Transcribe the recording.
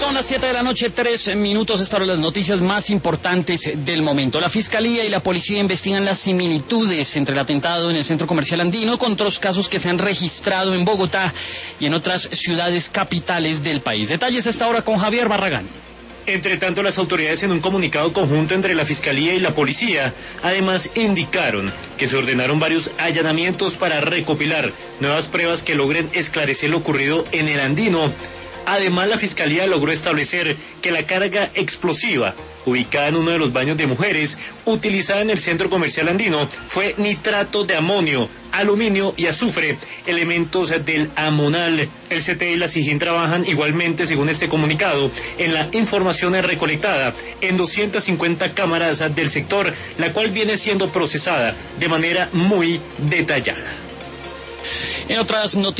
Son las 7 de la noche, 3 minutos. Estas son las noticias más importantes del momento. La Fiscalía y la Policía investigan las similitudes entre el atentado en el Centro Comercial Andino con otros casos que se han registrado en Bogotá y en otras ciudades capitales del país. Detalles a esta hora con Javier Barragán. Entre tanto, las autoridades en un comunicado conjunto entre la Fiscalía y la Policía, además indicaron que se ordenaron varios allanamientos para recopilar nuevas pruebas que logren esclarecer lo ocurrido en el Andino. Además, la Fiscalía logró establecer que la carga explosiva, ubicada en uno de los baños de mujeres, utilizada en el Centro Comercial Andino, fue nitrato de amonio, aluminio y azufre, elementos del Amonal. El CTI y la SIJIN trabajan igualmente, según este comunicado, en la información recolectada en 250 cámaras del sector, la cual viene siendo procesada de manera muy detallada. En otras noticias,